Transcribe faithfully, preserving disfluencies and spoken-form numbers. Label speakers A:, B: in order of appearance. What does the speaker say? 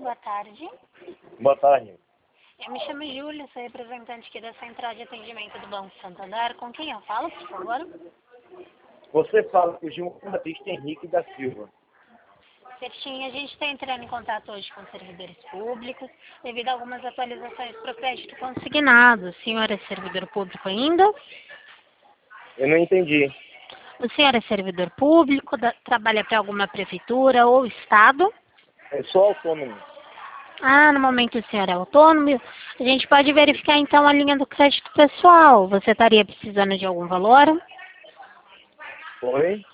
A: boa tarde.
B: Boa tarde.
A: Eu me chamo Júlia, sou representante aqui da Central de Atendimento do Banco Santander. Com quem eu falo, por favor?
B: Você fala com o João Batista Henrique da Silva.
A: Certinho, a gente está entrando em contato hoje com servidores públicos devido a algumas atualizações para o crédito consignado. O senhor é servidor público ainda?
B: Eu não entendi.
A: O senhor é servidor público, da, trabalha para alguma prefeitura ou estado?
B: Eu sou autônomo.
A: Ah, no momento o senhor é autônomo. A gente pode verificar então a linha do crédito pessoal. Você estaria precisando de algum valor?
B: Oi?